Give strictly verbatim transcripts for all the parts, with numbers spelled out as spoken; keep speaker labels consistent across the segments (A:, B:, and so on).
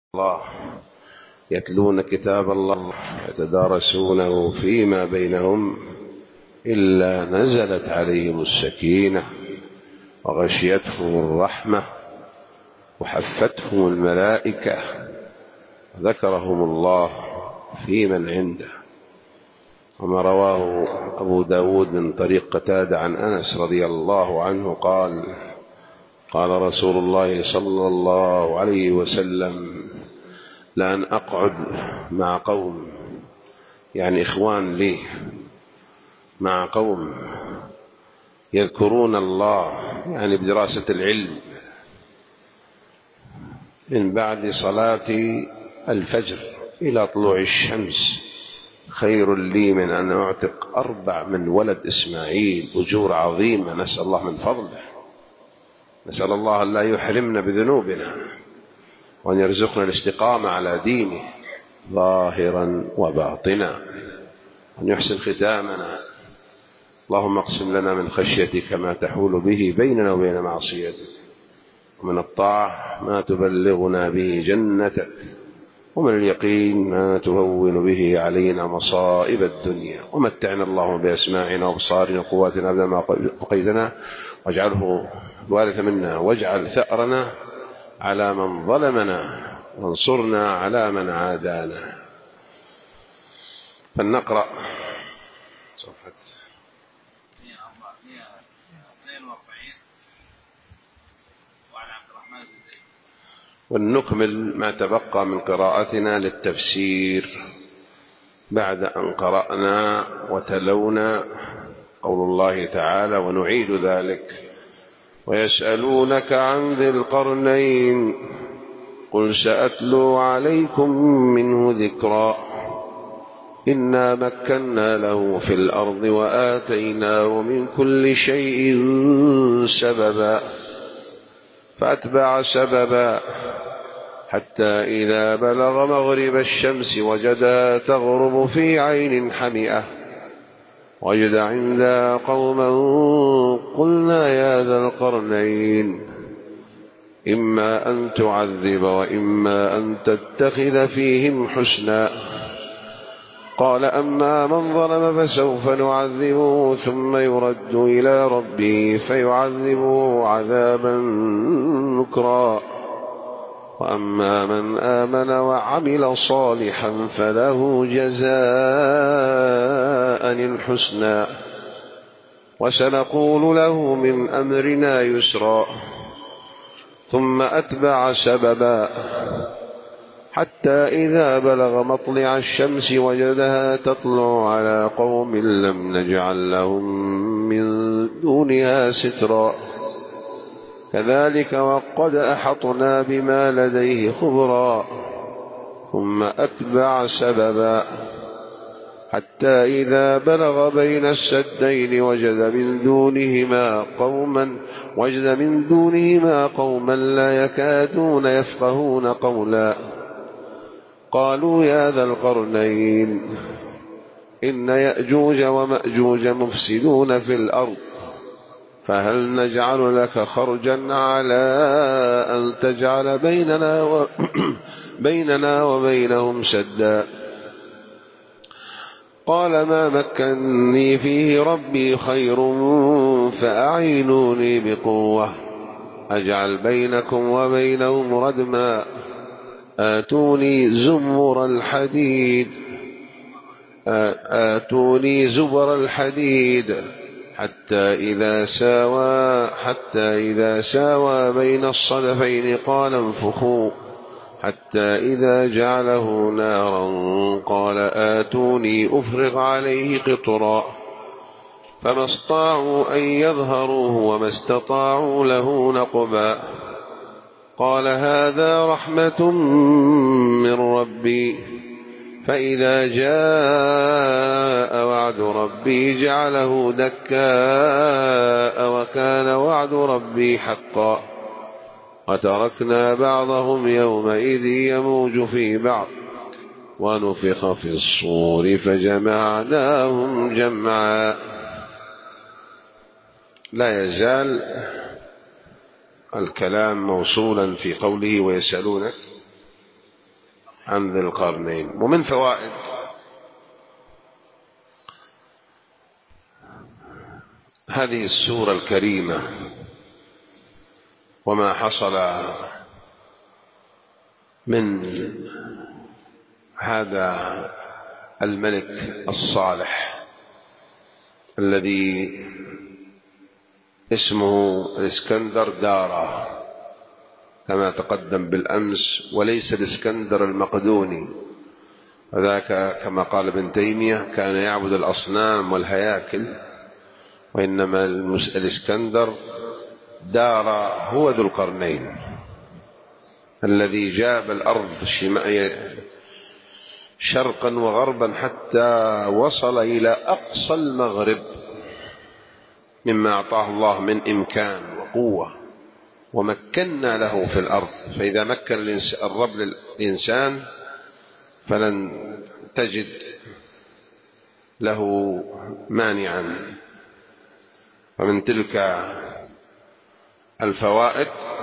A: الله يتلون كتاب الله يتدارسونه فيما بينهم إلا نزلت عليهم السكينة وغشيتهم الرحمة وحفتهم الملائكة ذكرهم الله في من عنده. وما رواه أبو داود من طريق قتادة عن أنس رضي الله عنه قال قال رسول الله صلى الله عليه وسلم: لأن أقعد مع قوم، يعني إخوان لي، مع قوم يذكرون الله، يعني بدراسة العلم، من بعد صلاة الفجر إلى طلوع الشمس خير لي من أن أعتق أربع من ولد إسماعيل، أجور عظيمة نسأل الله من فضله. نسأل الله أن لا يحرمنا بذنوبنا وأن يرزقنا الاستقامة على دينه ظاهرا وباطنا، وأن يحسن ختامنا. اللهم اقسم لنا من خشيتك ما تحول به بيننا وبين معصيتك، ومن الطاعة ما تبلغنا به جنتك، ومن اليقين ما تهون به علينا مصائب الدنيا، ومتعنا اللهم بأسماعنا وأبصارنا وقواتنا أبدا ما بقيتنا، واجعله الوارث منا، واجعل ثأرنا على من ظلمنا، وانصرنا على من عادانا. فلنقرأ صفحة ونكمل ما تبقى من قراءتنا للتفسير بعد أن قرأنا وتلونا قول الله تعالى، ونعيد ذلك: ويسألونك عن ذي القرنين قل سأتلو عليكم منه ذكرا إنا مكنا له في الأرض وآتيناه من كل شيء سببا فأتبع سببا حتى إذا بلغ مغرب الشمس وجدها تغرب في عين حمئة وجد عندها قوما قلنا يا ذا القرنين إما أن تعذب وإما أن تتخذ فيهم حسنا قال أما من ظلم فسوف نعذبه ثم يرد إلى ربه فيعذبه عذابا نكرا وأما من آمن وعمل صالحا فله جزاء الحسنى وسنقول له من أمرنا يسرا ثم أتبع سببا حتى إذا بلغ مطلع الشمس وجدها تطلع على قوم لم نجعل لهم من دونها سترا كذلك وقد أحطنا بما لديه خبرا ثم أتبع سببا حتى إذا بلغ بين السدين وجد من دونهما قوما وجد من دونهما قوما لا يكادون يفقهون قولا قالوا يا ذا القرنين إن يأجوج ومأجوج مفسدون في الأرض فهل نجعل لك خرجا على أن تجعل بيننا, و... بيننا وبينهم سدا قال ما مكنني فيه ربي خير فأعينوني بقوة أجعل بينكم وبينهم ردما آتوني زمر الحديد آتوني زبر الحديد حتى إذا ساوى حتى إذا ساوى بين الصدفين قال انفخوا حتى إذا جعله نارا قال آتوني أفرغ عليه قطرا فما استطاعوا أن يظهروه وما استطاعوا له نقبا قال هذا رحمة من ربي فإذا جاء وعد ربي جعله دكاء وكان وعد ربي حقا وتركنا بعضهم يومئذ يموج في بعض ونفخ في الصور فجمعناهم جمعا. لا يزال الكلام موصولا في قوله ويسألونك عن ذي القرنين. ومن فوائد هذه السورة الكريمة وما حصل من هذا الملك الصالح الذي اسمه الإسكندر دارا كما تقدم بالأمس، وليس الإسكندر المقدوني، وذاك كما قال ابن تيمية كان يعبد الأصنام والهياكل، وإنما الإسكندر دارا هو ذو القرنين الذي جاب الأرض شرقا وغربا حتى وصل إلى أقصى المغرب مما أعطاه الله من إمكان وقوة، ومكنا له في الأرض. فإذا مكن الرب للإنسان فلن تجد له مانعا. ومن تلك الفوائد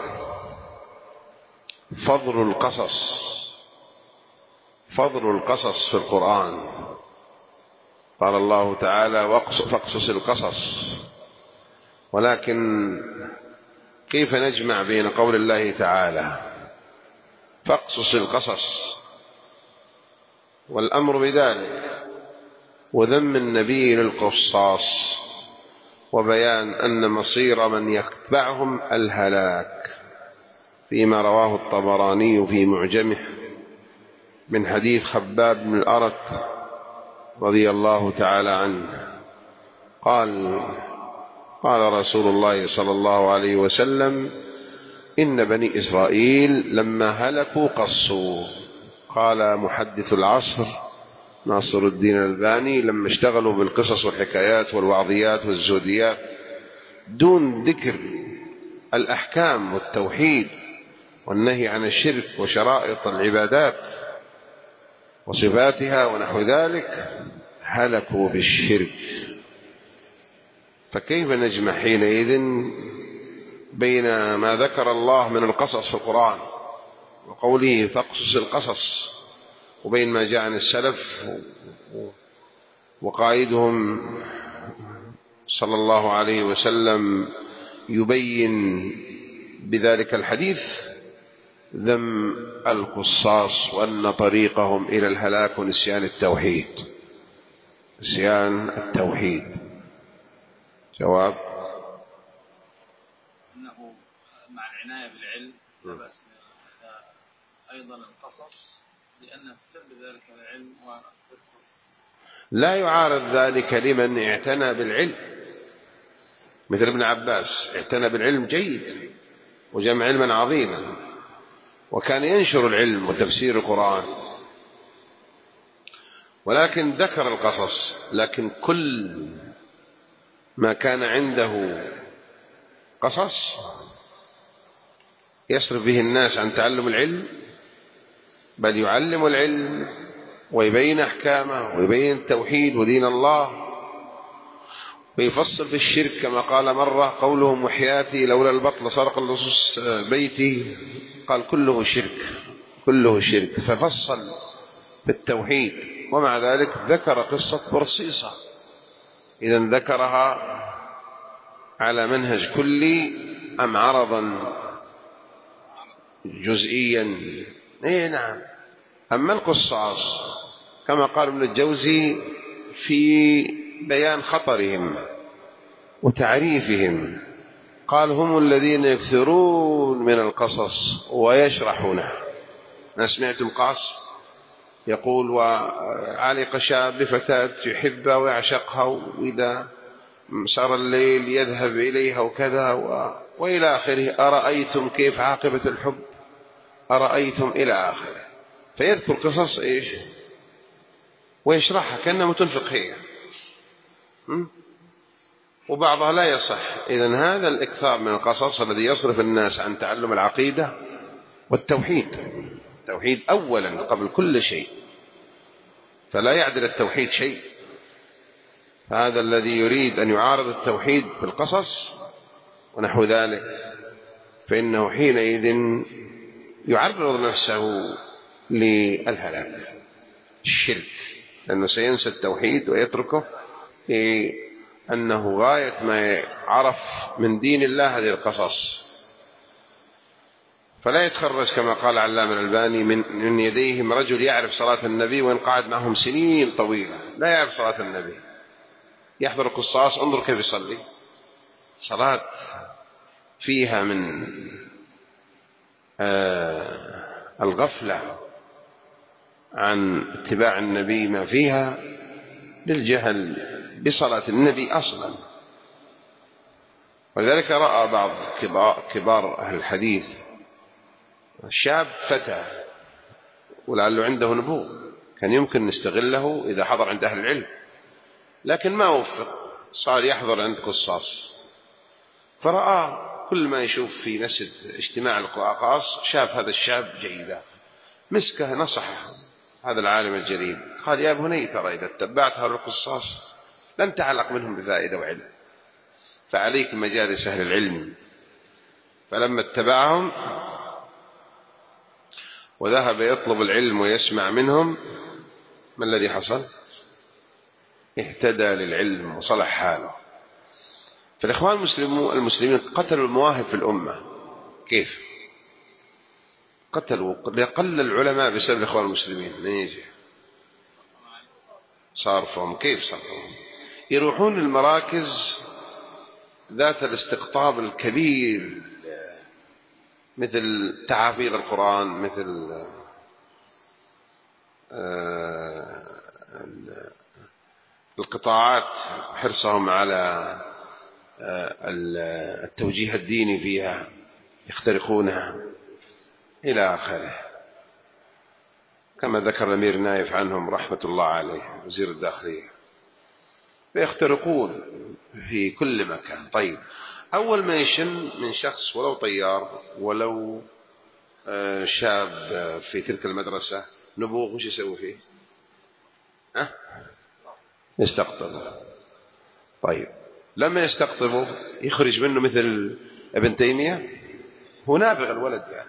A: فضل القصص فضل القصص في القرآن. قال الله تعالى فاقصص القصص، ولكن كيف نجمع بين قول الله تعالى فاقصص القصص والأمر بذلك وذم النبي للقصاص وبيان أن مصير من يتبعهم الهلاك، فيما رواه الطبراني في معجمه من حديث خباب بن الأرت رضي الله تعالى عنه قال قال رسول الله صلى الله عليه وسلم إن بني إسرائيل لما هلكوا قصوا. قال محدث العصر ناصر الدين الألباني لما اشتغلوا بالقصص والحكايات والوعظيات والزوديات دون ذكر الأحكام والتوحيد والنهي عن الشرك وشرائط العبادات وصفاتها ونحو ذلك، هلكوا بالشرك. فكيف نجمع حينئذ بين ما ذكر الله من القصص في القرآن وقوله فاقصص القصص، وبين ما جاء عن السلف وقائدهم صلى الله عليه وسلم يبين بذلك الحديث ذم القصاص وأن طريقهم إلى الهلاك ونسيان التوحيد نسيان التوحيد. جواب
B: أنه مع العناية بالعلم لا بأس أيضا القصص لأن تتم بذلك العلم وتدخل.
A: لا يعارض ذلك لمن اعتنى بالعلم، مثل ابن عباس اعتنى بالعلم جيد وجمع علما عظيما وكان ينشر العلم وتفسير القرآن، ولكن ذكر القصص. لكن كل ما كان عنده قصص يصرف به الناس عن تعلم العلم، بل يعلم العلم ويبين أحكامه ويبين التوحيد ودين الله ويفصل في الشرك كما قال مرة قولهم وحياتي لولا البطل سرق اللصوص بيتي، قال كله شرك كله شرك، ففصل بالتوحيد. ومع ذلك ذكر قصة برصيصة، إذا ذكرها على منهج كلي أم عرضا جزئيا؟ إيه نعم. أما القصاص كما قال ابن الجوزي في بيان خطرهم وتعريفهم قال هم الذين يكثرون من القصص ويشرحونه. أنا سمعت القاص يقول وعلق شاب بفتاة يحبها ويعشقها وإذا سار الليل يذهب إليها وكذا و... وإلى آخره، أرأيتم كيف عاقبة الحب، أرأيتم إلى آخره، فيذكر قصص إيش ويشرحها كأنه متنفق هي، وبعضها لا يصح. إذن هذا الإكثار من القصص الذي يصرف الناس عن تعلم العقيدة والتوحيد، التوحيد أولا قبل كل شيء، فلا يعدل التوحيد شيء. فهذا الذي يريد أن يعارض التوحيد بالقصص ونحو ذلك فإنه حينئذ يعرض نفسه للهلاك، الشرك، لأنه سينسى التوحيد ويتركه لأنه غاية ما عرف من دين الله هذه القصص. فلا يتخرج كما قال علام الألباني من من يديهم رجل يعرف صلاة النبي وإن قعد معهم سنين طويلة لا يعرف صلاة النبي، يحضر قصاص، انظر كيف يصلي، صلاة فيها من آه الغفلة عن اتباع النبي ما فيها للجهل بصلاة النبي أصلا. ولذلك رأى بعض كبار أهل الحديث شاب فتى ولعله عنده نبوغ كان يمكن نستغله إذا حضر عند أهل العلم، لكن ما وفق، صار يحضر عند قصاص، فرأى كل ما يشوف في مسجد اجتماع القصاص شاف هذا الشاب جيدا، مسكه نصحه هذا العالم الجليل، قال يا بني ترى إذا اتبعت هؤلاء القصاص لن تعلق منهم بفائدة وعلم، فعليك مجالس أهل العلم. فلما اتبعهم وذهب يطلب العلم ويسمع منهم، ما الذي حصل؟ اهتدى للعلم وصلح حاله. فالإخوان المسلمون المسلمين قتلوا المواهب في الأمة. كيف قتلوا؟ لقل العلماء بسبب الإخوان المسلمين، من يجي صارفهم. كيف صارفهم؟ يروحون للمراكز ذات الاستقطاب الكبير مثل تحافيظ القرآن، مثل القطاعات حرصهم على التوجيه الديني فيها يخترقونها إلى آخره، كما ذكر الأمير نايف عنهم رحمة الله عليه وزير الداخلية، فيخترقون في كل مكان. طيب أول ما يشم من شخص ولو طيار ولو شاب في تلك المدرسة نبوغ، وش يسوي فيه؟ أه؟ يستقطبه. طيب لما يستقطبه يخرج منه مثل ابن تيمية، هو نابغ الولد يعني،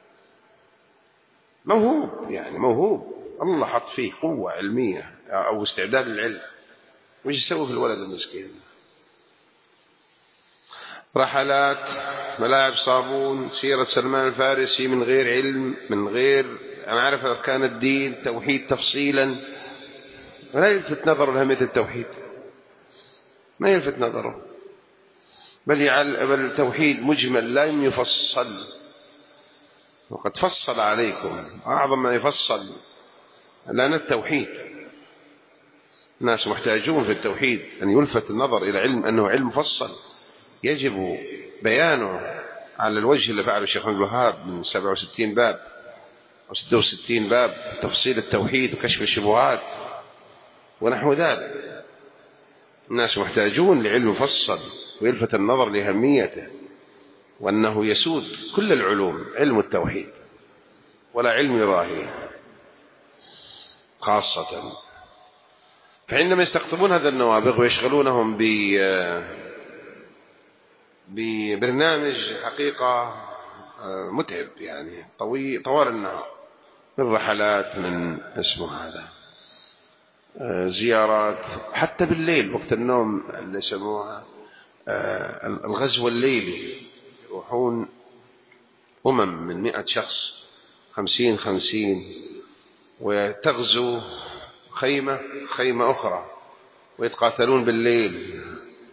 A: موهوب يعني موهوب، الله حط فيه قوة علمية أو استعداد للعلم، وش يسوي في الولد المسكين؟ رحلات، ملاعب صابون، سيرة سلمان الفارسي من غير علم، من غير معرفة أركان الدين، توحيد تفصيلا، ولا يلفت نظره لأهمية التوحيد، ما يلفت نظره، بل يعل... بل التوحيد مجمل لا يفصل، وقد فصل عليكم أعظم ما يفصل لنا التوحيد. الناس محتاجون في التوحيد أن يلفت النظر إلى علم أنه علم مفصل يجب بيانه على الوجه اللي فعله الشيخ عبد الوهاب من سبعة وستين باب أو ستة وستين باب تفصيل التوحيد وكشف الشبهات ونحو ذلك. الناس محتاجون لعلم مفصل ويلفت النظر لأهميته، وأنه يسود كل العلوم علم التوحيد ولا علم ظاهره خاصة. فعندما يستقطبون هذا النوابغ ويشغلونهم ب ببرنامج حقيقة متعب يعني طويل طوال النهار، من رحلات، من اسمه هذا زيارات، حتى بالليل وقت النوم اللي يسموها الغزو الليلي، يروحون أمم من مئة شخص خمسين خمسين وتغزو خيمة خيمة أخرى ويتقاتلون بالليل،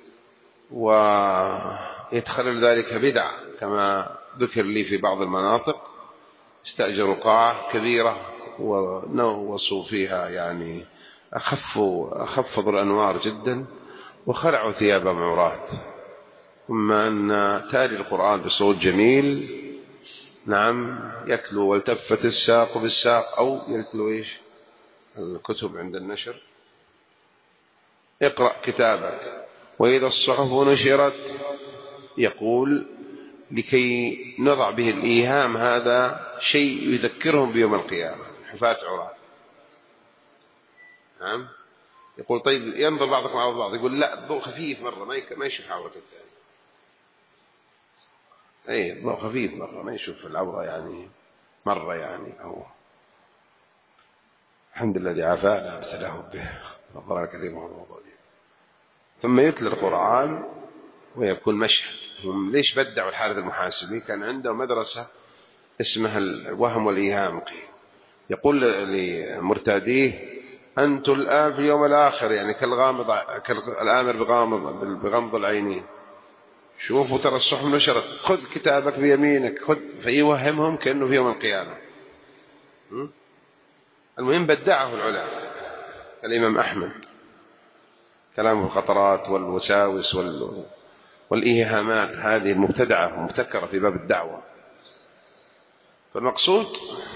A: ويتخلل ذلك بدع كما ذكر لي في بعض المناطق، استأجروا قاعة كبيرة ونوصوا فيها يعني أخفوا أخفضوا الأنوار جدا وخلعوا ثيابهم عورات، ثم أن تالي القرآن بصوت جميل، نعم، يتلو والتفت الساق بالساق، أو يتلو إيش الكتب عند النشر، اقرأ كتابك، وإذا الصحف نشرت، يقول لكي نضع به الإيهام هذا شيء يذكرهم بيوم القيامة، حفاة عراة، نعم. يقول طيب ينظر بعضكم على بعض، يقول لا الضوء خفيف مرة ما يشوف عورة الثاني، أي الضوء خفيف مرة ما يشوف العورة يعني مرة يعني، أو الحمد لله الذي عافانا ابتلاه به وضرر كثير من الموضوع دي. ثم يتلى القرآن ويكون مشهد. هم ليش بدعوا الحارث المحاسبي؟ كان عنده مدرسة اسمها الوهم والإيهام، يقول لمرتاديه أنتم الآن في اليوم الآخر، يعني كالغامض كالآمر بغامض بغمض العينين، شوفوا ترى الصحف نشرت، خذ كتابك بيمينك، خذ، فيوهمهم كأنه في يوم القيامة. المهم بدعه العلماء الإمام أحمد كلامه الخطرات والوساوس وال... والإيهامات هذه المبتدعة ومبتكرة في باب الدعوة. فالمقصود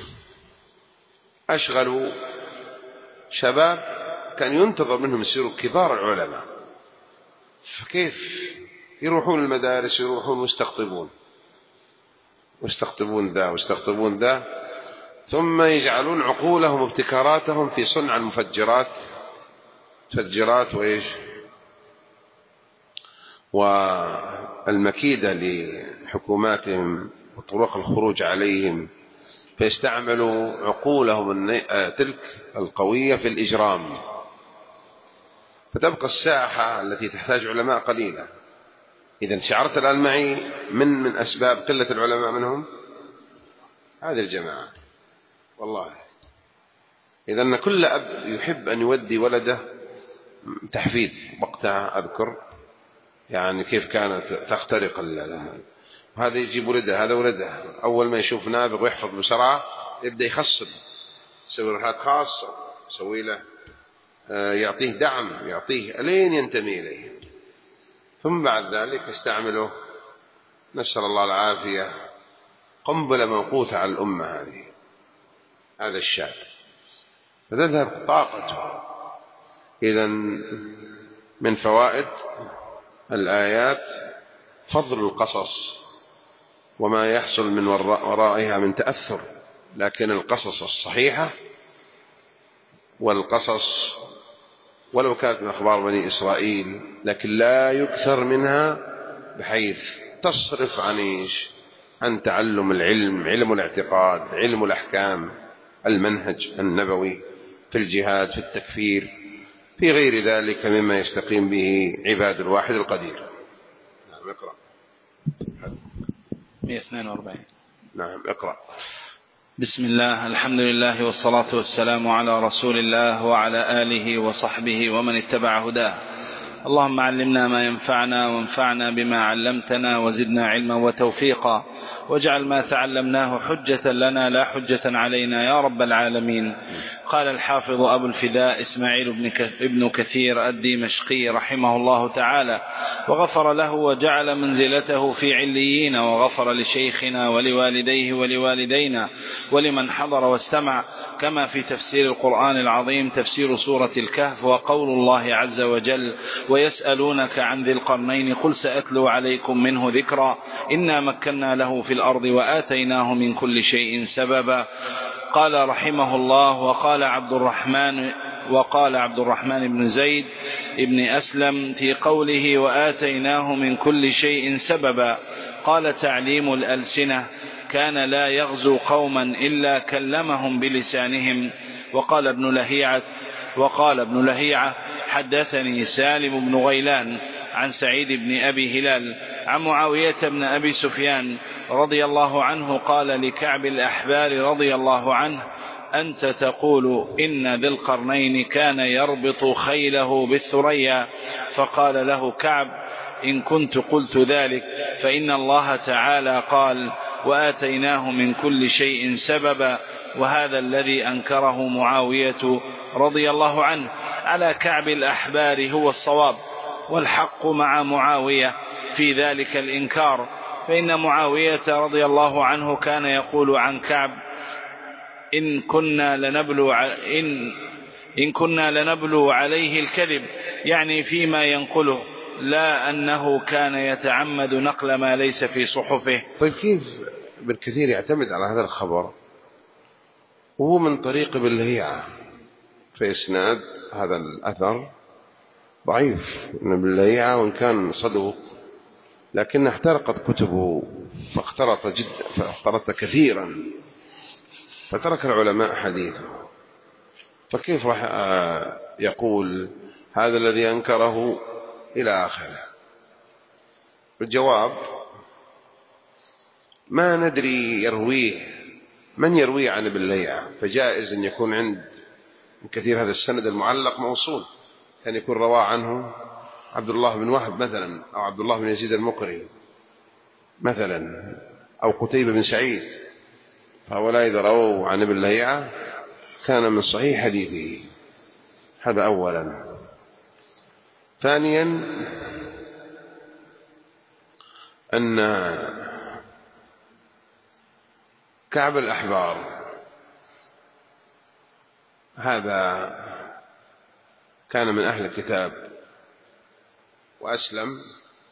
A: أشغلوا شباب كان ينتظر منهم يصيروا كبار العلماء، فكيف يروحون المدارس يروحون مستقطبون مستقطبون ذا مستقطبون ذا ثم يجعلون عقولهم وابتكاراتهم في صنع المفجرات مفجرات وإيش والمكيدة لحكوماتهم وطرق الخروج عليهم، فيستعملوا عقولهم تلك القوية في الإجرام، فتبقى الساحة التي تحتاج علماء قليلة. إذا شعرت الآن معي من من أسباب قلة العلماء منهم هذه الجماعة والله. إذا أن كل أب يحب أن يودي ولده تحفيز. وقتها أذكر يعني كيف كانت تخترق هذا يجيب ولده هذا ولده، أول ما يشوف نابغ ويحفظ بسرعة يبدأ يخصب، يسوي رحلات خاصة، يسوي له يعطيه دعم، يعطيه ألين ينتمي إليه، ثم بعد ذلك يستعمله نسأل الله العافية قنبلة موقوتة على الأمة هذه، هذا الشاب، فتذهب طاقته. إذا من فوائد الآيات فضل القصص وما يحصل من ورائها من تأثر، لكن القصص الصحيحة والقصص ولو كانت من أخبار بني إسرائيل لكن لا يكثر منها بحيث تصرف عن إيش؟ عن تعلم العلم، علم الاعتقاد، علم الأحكام، المنهج النبوي في الجهاد، في التكفير، في غير ذلك مما يستقيم به عباد الواحد القدير. نعم اقرأ.
B: مئة واثنين وأربعين.
A: نعم اقرأ.
B: بسم الله، الحمد لله والصلاة والسلام على رسول الله وعلى آله وصحبه ومن اتبع هداه. اللهم علمنا ما ينفعنا وانفعنا بما علمتنا وزدنا علما وتوفيقا، واجعل ما تعلمناه حجة لنا لا حجة علينا يا رب العالمين. قال الحافظ أبو الفداء إسماعيل بن كثير الدمشقي رحمه الله تعالى وغفر له وجعل منزلته في عليين، وغفر لشيخنا ولوالديه ولوالدينا ولمن حضر واستمع، كما في تفسير القرآن العظيم تفسير سورة الكهف وقول الله عز وجل ويسألونك عن ذي القرنين قل سأتلو عليكم منه ذكرا إنا مكنا له في الأرض وآتيناه من كل شيء سببا. قال رحمه الله وقال عبد الرحمن وقال عبد الرحمن بن زيد ابن أسلم في قوله وآتيناه من كل شيء سببا، قال تعليم الألسنة كان لا يغزو قوما إلا كلمهم بلسانهم. وقال ابن لهيعة وقال ابن لهيعة حدثني سالم بن غيلان عن سعيد بن أبي هلال عن معاوية بن أبي سفيان رضي الله عنه قال لكعب الأحبار رضي الله عنه أنت تقول إن ذي القرنين كان يربط خيله بالثريا، فقال له كعب إن كنت قلت ذلك فإن الله تعالى قال وآتيناه من كل شيء سببا، وهذا الذي أنكره معاوية رضي الله عنه على كعب الأحبار هو الصواب، والحق مع معاوية في ذلك الإنكار، فإن معاوية رضي الله عنه كان يقول عن كعب إن كنا لنبلو إن إن كنا لنبلو عليه الكذب، يعني فيما ينقله، لا أنه كان يتعمد نقل ما ليس في صحفه.
A: طيب كيف ابن كثير يعتمد على هذا الخبر وهو من طريق ابن لهيعة في إسناد هذا الأثر ضعيف؟ ابن لهيعة وإن كان صدوق لكن احترقت كتبه فاخترط جدا فاخترط كثيرا فترك العلماء حديثه. فكيف راح يقول هذا الذي أنكره إلى آخره؟ الجواب: ما ندري يرويه من يرويه عن ابن لهيعة، فجائز أن يكون عند كثير هذا السند المعلق موصول، كان يكون رواه عنه عبد الله بن وهب مثلا، أو عبد الله بن يزيد المقري مثلا، أو قتيبة بن سعيد، فهؤلاء إذا رووا عن ابن لهيعة كان من صحيح حديثه. هذا أولا. ثانيا أن كعب الأحبار هذا كان من أهل الكتاب وأسلم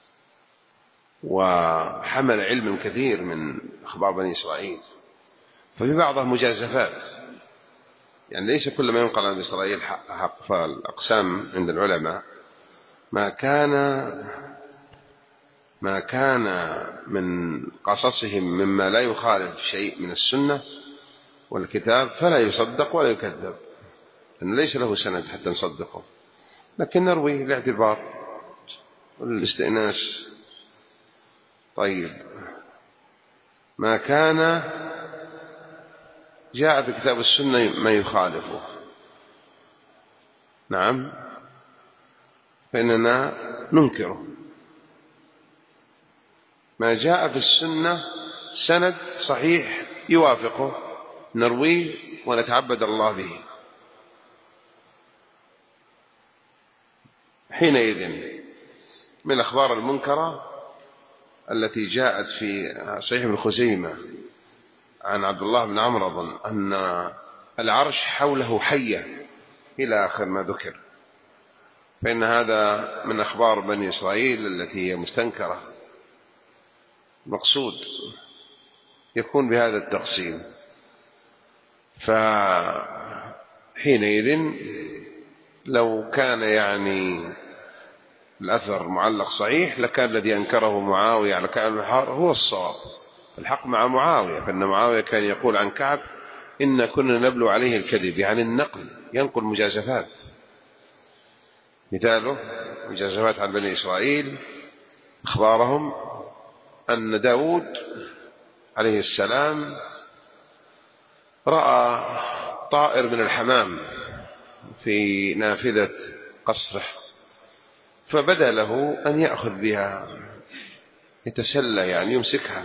A: وحمل علم كثير من أخبار بني إسرائيل، ففي بعضها مجازفات، يعني ليس كل ما ينقل عن إسرائيل حق. فالأقسام عند العلماء ما كان ما كان من قصصهم مما لا يخالف شيء من السنة والكتاب فلا يصدق ولا يكذب، لأنه ليس له سند حتى نصدقه، لكن نروي الاعتبار والاستئناس. طيب، ما كان جاء في كتاب السنة ما يخالفه، نعم، فإننا ننكره. ما جاء في السنة سند صحيح يوافقه نرويه ونتعبد الله به. حينئذ من الأخبار المنكرة التي جاءت في صحيح ابن خزيمة عن عبد الله بن عمرو أظن أن العرش حوله حية إلى آخر ما ذكر، فإن هذا من أخبار بني إسرائيل التي هي مستنكرة. مقصود يكون بهذا التقسيم. فحينئذ لو كان يعني الأثر معلق صحيح لكان الذي أنكره معاوية على كعب الأحبار هو الصواب. الحق مع معاوية، فإن معاوية كان يقول عن كعب إن كنا نبلو عليه الكذب، يعني النقل، ينقل مجازفات. مثاله مجازفات عن بني إسرائيل، أخبارهم أن داود عليه السلام رأى طائر من الحمام في نافذة قصره، فبدأ له أن يأخذ بها يتسلى، يعني يمسكها،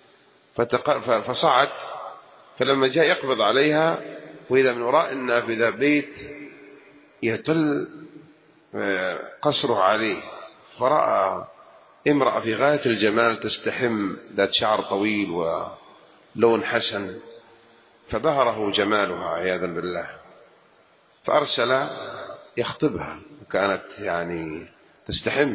A: فصعد، فلما جاء يقبض عليها وإذا من وراء النافذة بيت يطل قصره عليه، فرأى امرأة في غاية الجمال تستحم، ذات شعر طويل ولون حسن، فبهره جمالها عياذا بالله، فأرسل يخطبها، وكانت يعني تستحم،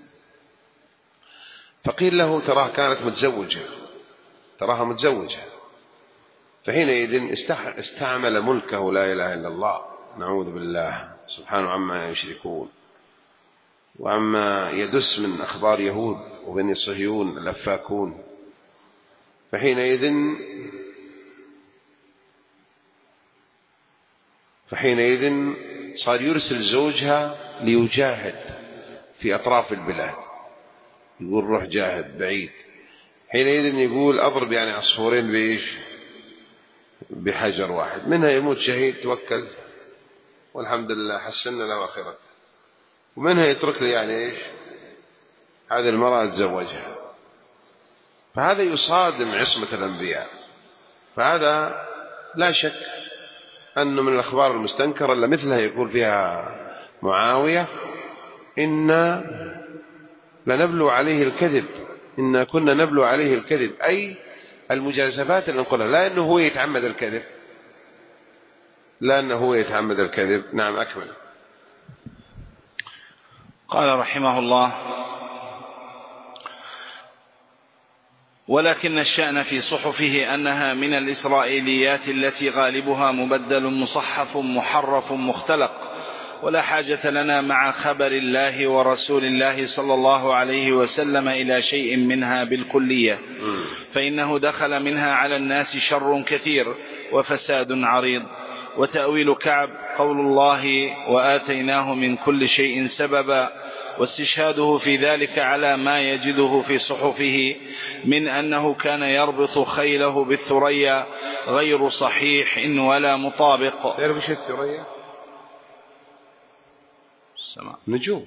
A: فقيل له تراها كانت متزوجة، تراها متزوجة، فحينئذ استعمل ملكه لا إله إلا الله، نعوذ بالله سبحانه عما يشركون وعما يدس من أخبار يهود وبني صهيون الأفاكون. فحينئذ فحينئذ صار يرسل زوجها ليجاهد في أطراف البلاد، يقول روح جاهد بعيد. حينئذ يقول أضرب يعني عصفورين بإيش؟ بحجر واحد، منها يموت شهيد توكل والحمد لله حسنا له آخرة، ومنها يترك لي يعني إيش؟ هذه المرأة تزوجها. فهذا يصادم عصمة الأنبياء، فهذا لا شك أنه من الأخبار المستنكرة اللي مثلها يقول فيها معاوية إنا لنبلو عليه الكذب، إنا كنا نبلو عليه الكذب، أي المجازفات اللي نقولها، لا أنه هو يتعمد الكذب، لا أنه هو يتعمد الكذب. نعم، أكمل.
B: قال رحمه الله: ولكن الشأن في صحفه أنها من الإسرائيليات التي غالبها مبدل مصحف محرف مختلق، ولا حاجة لنا مع خبر الله ورسول الله صلى الله عليه وسلم إلى شيء منها بالكلية، فإنه دخل منها على الناس شر كثير وفساد عريض، وتأويل كعب قول الله وآتيناه من كل شيء سببا، واستشهاده في ذلك على ما يجده في صحفه من أنه كان يربط خيله بالثريا غير صحيح ولا مطابق.
A: تعرف ايش الثريا؟
B: السماء
A: نجوم،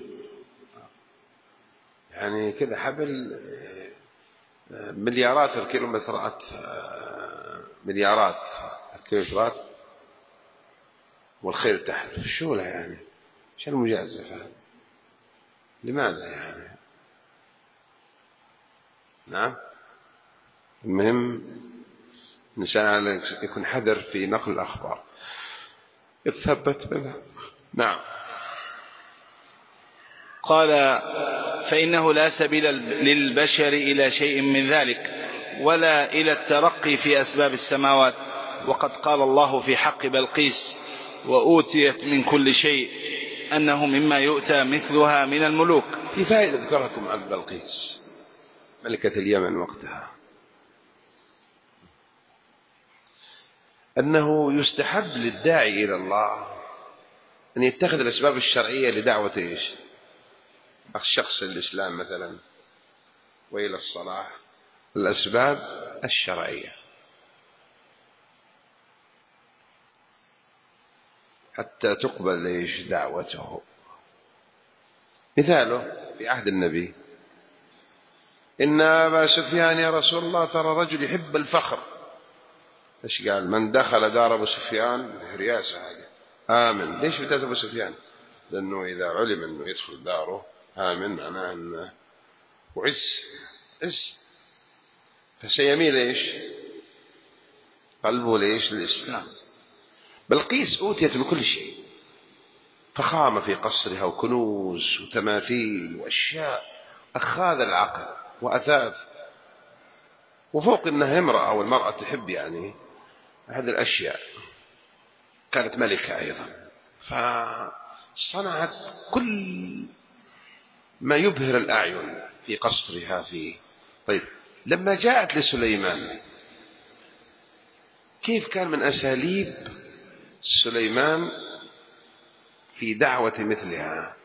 A: يعني كذا حبل مليارات الكيلومترات، مليارات الكيلومترات والخيل تحت. شو له يعني؟ شو المجازفة؟ لماذا يعني؟ نعم. المهم الإنسان يكون حذر في نقل الأخبار يتثبت بها. نعم.
B: قال فإنه لا سبيل للبشر إلى شيء من ذلك ولا إلى الترقي في أسباب السماوات، وقد قال الله في حق بلقيس وأوتيت من كل شيء أنه مما يؤتى مثلها من الملوك.
A: في فائدة ذكركم عن بلقيس ملكة اليمن وقتها، أنه يستحب للداعي إلى الله أن يتخذ الأسباب الشرعية لدعوة إيش؟ الشخص الإسلام مثلا وإلى الصلاح، الأسباب الشرعية حتى تقبل إيش دعوته. مثاله في عهد النبي إن أبا سفيان يا رسول الله ترى رجل يحب الفخر. إيش قال؟ من دخل دار أبو سفيان رياسة هذه آمن. ليش بدأت أبو سفيان؟ لأنه إذا علم أنه يدخل داره آمن معناه أنه وعز عز، فسيميل إيش قلبه ليش للإسلام. بلقيس أوتيت بكل شيء، فخامة في قصرها وكنوز وتماثيل وأشياء أخاذ العقل وأثاث، وفوق أنها امرأة والمرأة تحب يعني هذه الأشياء، كانت ملكة أيضا، فصنعت كل ما يبهر الأعين في قصرها فيه. طيب لما جاءت لسليمان كيف كان من أساليب سليمان في دعوة مثلها؟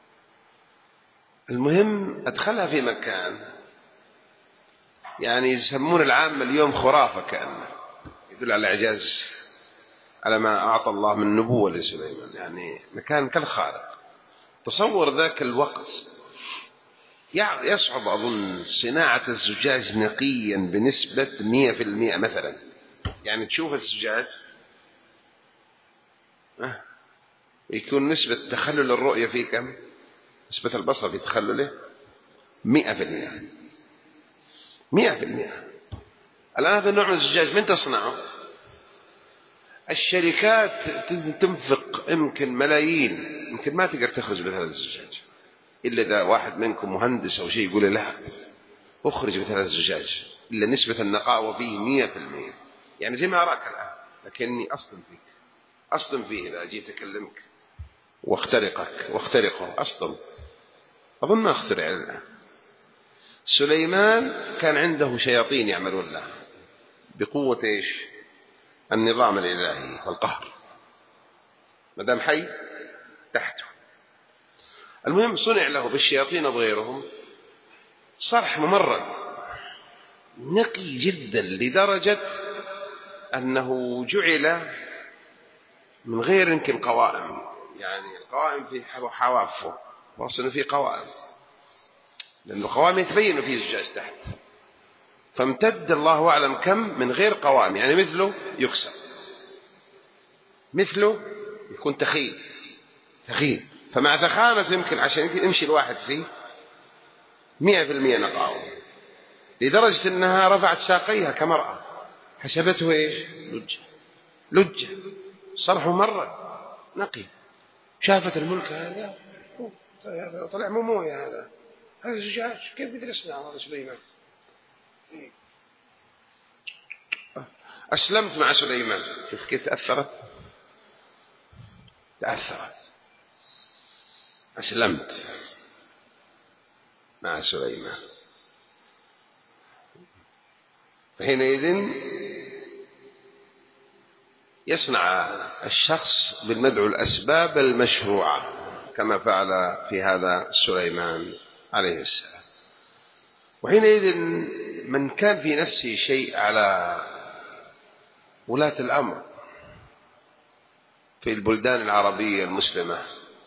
A: المهم أدخلها في مكان يعني يسمون العامة اليوم خرافة، كأنه يدل على إعجاز على ما أعطى الله من نبوة لسليمان، يعني مكان كالخارق. تصور ذاك الوقت يصعب أظن صناعة الزجاج نقيا بنسبة مئة في المئة مثلا. يعني تشوف الزجاج أه يكون نسبة تخلل الرؤية فيه كم؟ نسبة البصر في تخلله مئة في المئة، مئة في المئة. الآن هذا النوع من الزجاج من تصنعه؟ الشركات تنفق يمكن ملايين، يمكن ما تقدر تخرج بهذا الزجاج إلا إذا واحد منكم مهندس أو شيء يقول لا أخرج بهذا الزجاج، إلا نسبة النقاوة فيه مئة في المئة. يعني زي ما أراك الآن لكني أصلا فيك، أصلا فيه إذا جيت أكلمك واخترقك واخترقه أصلا أظن ما أخترع الآن. سليمان كان عنده شياطين يعملون له بقوة إيش؟ النظام الإلهي والقهر، مدام حي تحته. المهم صنع له بالشياطين وغيرهم صرح ممرد نقي جدا لدرجة أنه جعل من غير يمكن قوائم، يعني القوائم في حوافه وصل في قوائم، لأنه قوائم يتبين فيه زجاج تحت، فامتد الله أعلم كم من غير قوائم، يعني مثله يكسر، مثله يكون تخين تخين، فمع ثخانة يمكن عشان يمشي الواحد فيه مئة في المئة نقاوة، لدرجة أنها رفعت ساقيها كمرأة حسبته إيش؟ لجة لجة صرح مرة نقي. شافت الملك هذا طلع مو موية، هذا هذا زجاج كيف قدر يصنع هذا سليمان؟ أسلمت مع سليمان. شوف كيف تأثرت تأثرت أسلمت مع سليمان. فحينئذ يصنع الشخص بالمدعو الأسباب المشروعة كما فعل في هذا سليمان عليه السلام. وحينئذ من كان في نفسه شيء على ولاة الأمر في البلدان العربية المسلمة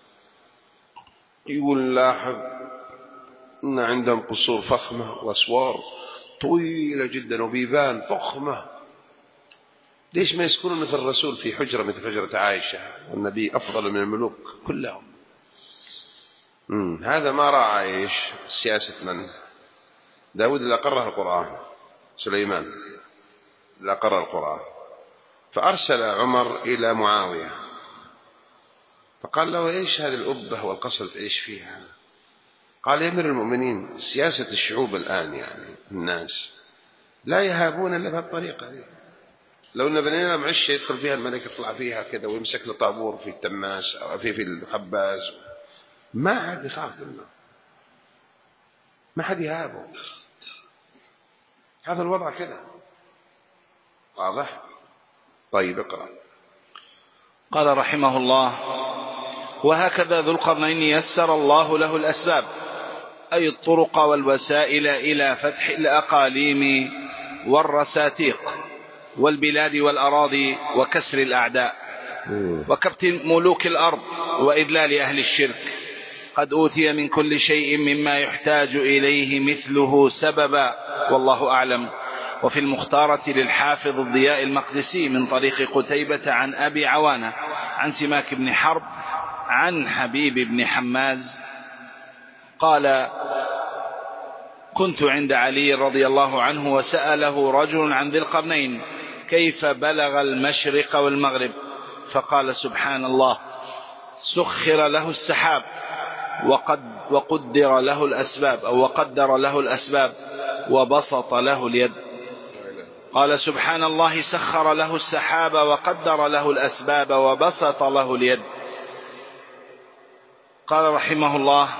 A: يقول لاحظ إن عندهم قصور فخمة وأسوار طويلة جدا وبيبان فخمة، ليش ما يسكنون مثل الرسول في حجرة مثل حجرة عائشة والنبي أفضل من الملوك كلهم؟ مم. هذا ما راعى إيش سياسة من؟ داود اللي أقره القرآن، سليمان اللي أقره القرآن. فأرسل عمر إلى معاوية فقال له إيش هذه الأبة والقصر تعيش فيها؟ قال يا أمير المؤمنين سياسة الشعوب الآن يعني الناس لا يهابون إلا بهالطريقة دي. لو أن بنينا معشة يدخل فيها الملك يطلع فيها كذا ويمسك له طابور في التماس أو في في الخباز ما حد يخاف منه، ما حد يهابه. هذا الوضع كذا واضح. طيب اقرأ.
B: قال رحمه الله: وهكذا ذو القرنين يسر الله له الأسباب، أي الطرق والوسائل إلى فتح الأقاليم والرساتيق والبلاد والأراضي وكسر الأعداء وكبت ملوك الأرض وإذلال أهل الشرك. قد أوتي من كل شيء مما يحتاج إليه مثله سببا والله أعلم. وفي المختارة للحافظ الضياء المقدسي من طريق قتيبة عن أبي عوانة عن سماك بن حرب عن حبيب بن حماز قال: كنت عند علي رضي الله عنه وسأله رجل عن ذي القرنين كيف بلغ المشرق والمغرب، فقال: سبحان الله، سخر له السحاب وقد وقدر له الأسباب أو وقدر له الأسباب وبسط له اليد. قال: سبحان الله، سخر له السحاب وقدر له الأسباب وبسط له اليد. قال رحمه الله: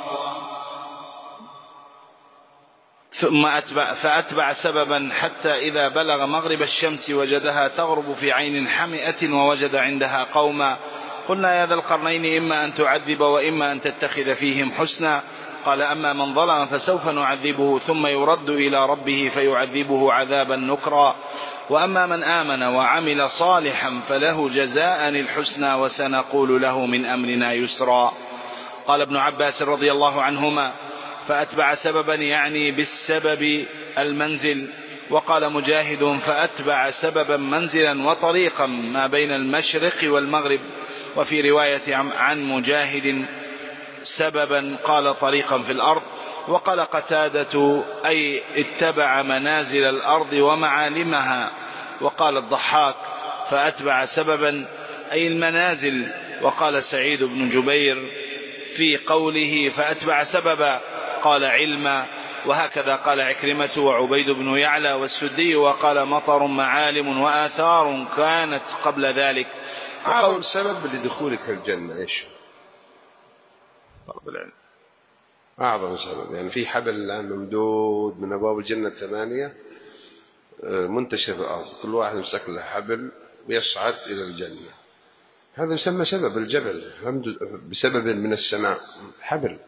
B: ثم أتبع فأتبع سببا حتى إذا بلغ مغرب الشمس وجدها تغرب في عين حمئة ووجد عندها قوما. قلنا يا ذا القرنين إما أن تعذب وإما أن تتخذ فيهم حسنا. قال: أما من ظلم فسوف نعذبه ثم يرد إلى ربه فيعذبه عذابا نكرا، وأما من آمن وعمل صالحا فله جزاء الحسنى وسنقول له من أمرنا يسرا. قال ابن عباس رضي الله عنهما: فأتبع سببا يعني بالسبب المنزل. وقال مجاهد: فأتبع سببا منزلا وطريقا ما بين المشرق والمغرب. وفي رواية عن مجاهد سببا قال طريقا في الأرض. وقال قتادة: أي اتبع منازل الأرض ومعالمها. وقال الضحاك: فأتبع سببا أي المنازل. وقال سعيد بن جبير في قوله فأتبع سببا قال علما. وهكذا قال عكرمة وعبيد بن يعلى والسدي. وقال مطر معالم وآثار كانت قبل ذلك.
A: أعظم سبب لدخولك الجنة إيش؟ طلب العلم. أعظم سبب، يعني في حبل الآن ممدود من أبواب الجنة الثمانية منتشر في الأرض، كل واحد يمسك له حبل ويصعد إلى الجنة. هذا يسمى سبب الجبل بسبب من السماء، حبل.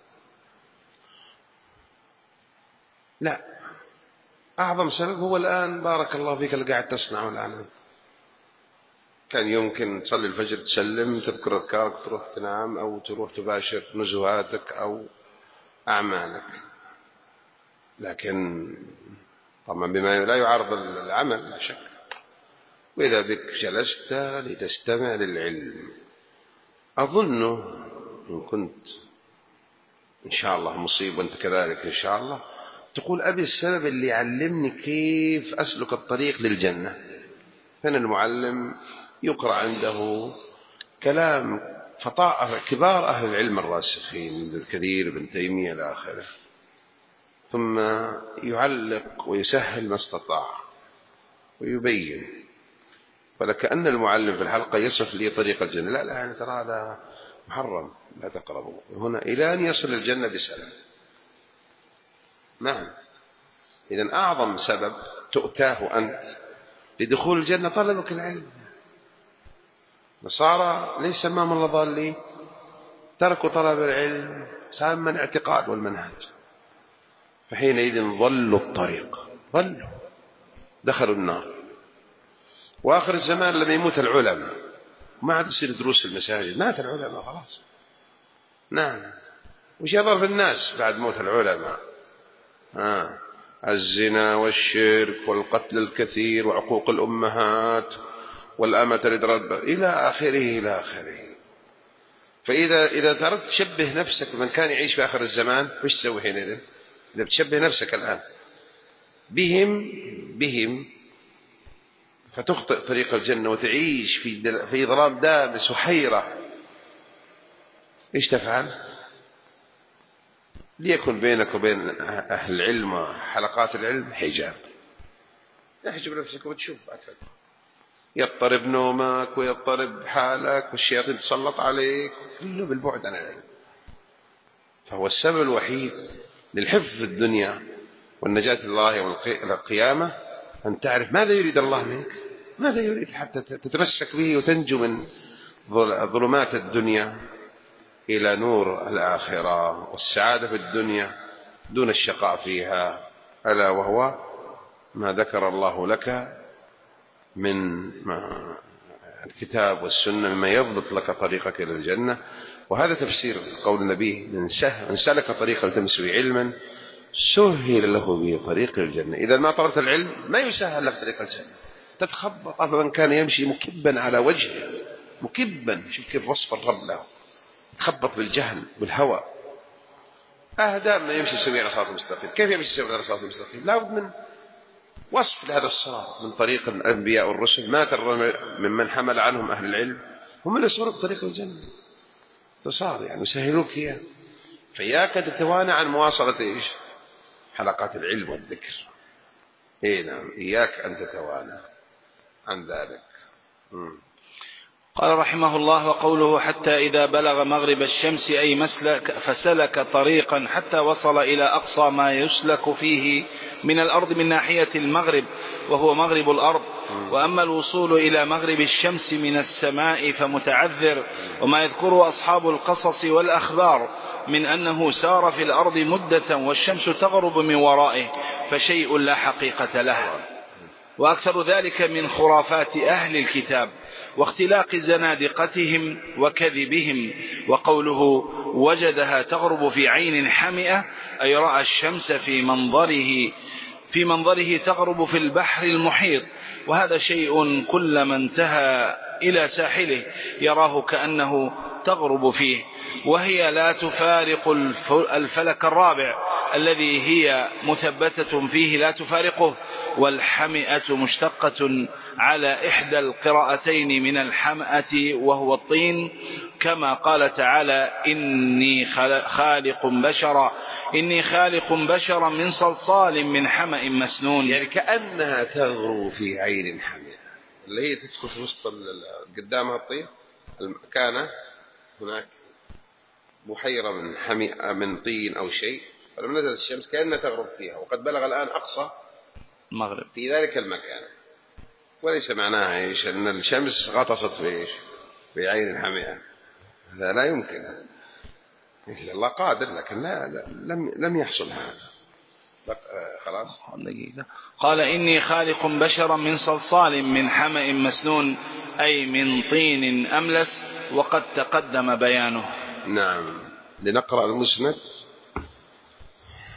A: لا، أعظم سبب هو الآن بارك الله فيك اللي قاعد تصنعه الآن. كان يمكن تصلي الفجر تسلم تذكر أذكارك تروح تنام أو تروح تباشر نزهاتك أو أعمالك، لكن طبعا بما لا يعارض العمل لا شك. وإذا بك جلست لتستمع للعلم، أظن إن كنت إن شاء الله مصيب وأنت كذلك إن شاء الله تقول أبي السبب اللي يعلمني كيف أسلك الطريق للجنة. فأنا المعلم يقرأ عنده كلام فطاء كبار أهل العلم الراسخين من ابن كثير بن تيمية إلى آخره، ثم يعلق ويسهل ما استطاع ويبين. فلكأن المعلم في الحلقة يصف لي طريق الجنة، لا لا يعني ترى هذا محرم لا تقربوا هنا إلى أن يصل الجنة بسلام. نعم، إذن أعظم سبب تؤتاه أنت لدخول الجنة طلبك العلم. نصارى ليس أمام الله ضالين، تركوا طلب العلم ساما الاعتقاد والمنهج، فحينئذ ضلوا الطريق، ضلوا دخلوا النار. وآخر الزمان الذي يموت العلماء، ما عاد يصير دروس في المساجد، مات العلماء خلاص. نعم، وش يضر في الناس بعد موت العلماء؟ آه. الزنا والشرك والقتل الكثير وعقوق الأمهات والأمة لدرب إلى آخره إلى آخره. فإذا إذا تردت تشبه نفسك بمن كان يعيش في آخر الزمان، فش تسوي حينئذ؟ إذا بتشبه نفسك الآن بهم بهم فتخطئ طريق الجنة وتعيش في في ظلام دامس وحيرة، إيش تفعل؟ ليكن بينك وبين أهل العلم وحلقات العلم حجاب، احجب نفسك وتشوف أكثر. يضطرب نومك ويضطرب حالك والشياطين تسلط عليك، كله بالبعد عن العلم. فهو السبب الوحيد للحفظ الدنيا والنجاة الله يوم القيامة أن تعرف ماذا يريد الله منك، ماذا يريد حتى تتمسك به وتنجو من ظلمات الدنيا إلى نور الآخرة والسعادة في الدنيا دون الشقاء فيها، ألا وهو ما ذكر الله لك من الكتاب والسنة مما يضبط لك طريقك إلى الجنة. وهذا تفسير قول النبي: من سلك طريقا يلتمس به علما سهل له به طريق الجنة. إذا ما طلبت العلم ما يسهل لك طريق الجنة، تتخبط. أفمن كان يمشي مكبا على وجهه، مكبا، شوف كيف وصف الرب له، تخبط بالجهل بالهوى. أهدى ما يمشي سوي على صراط المستقيم. كيف يمشي سوي على صراط المستقيم؟ لا بد من وصف لهذا الصراط من طريق الأنبياء والرسل. ما ترى ممن حمل عنهم أهل العلم هم اللي صاروا بطريق الجنة، فصار يعني يسهلوك إياه. فإياك تتوانى عن مواصلة إيش؟ حلقات العلم والذكر. إيه نعم، إياك أن تتوانى عن ذلك. م.
B: قال رحمه الله: وقوله حتى إذا بلغ مغرب الشمس أي مسلك فسلك طريقا حتى وصل إلى أقصى ما يسلك فيه من الأرض من ناحية المغرب وهو مغرب الأرض. وأما الوصول إلى مغرب الشمس من السماء فمتعذر. وما يذكره أصحاب القصص والأخبار من أنه سار في الأرض مدة والشمس تغرب من ورائه فشيء لا حقيقة له، وأكثر ذلك من خرافات أهل الكتاب واختلاق زنادقتهم وكذبهم. وقوله وجدها تغرب في عين حمئة أي رأى الشمس في منظره في منظره تغرب في البحر المحيط، وهذا شيء كلما انتهى إلى ساحله يراه كأنه تغرب فيه، وهي لا تفارق الفلك الرابع الذي هي مثبتة فيه لا تفارقه. والحمئة مشتقة على إحدى القراءتين من الحمأة وهو الطين، كما قال تعالى: إني خالق بشرا إني خالق بشرا من صلصال من حمأ مسنون.
A: يعني كأنها تغرب في عين حمئة اللي هي تدخل في وسط قدامها الطين. كان هناك بحيرة من حمئة من طين أو شيء، فلما نزلت الشمس كأنها تغرب فيها، وقد بلغ الآن أقصى
B: المغرب
A: في ذلك المكان. وليس معناها إيش أن الشمس غطست في إيش في عين الحمئة، هذا لا يمكن. الله قادر، لكن لا, لا لم لم يحصل هذا. خلاص.
B: قال: إني خالق بشرا من صلصال من حمأ مسنون أي من طين أملس، وقد تقدم بيانه.
A: نعم. لنقرأ المسند.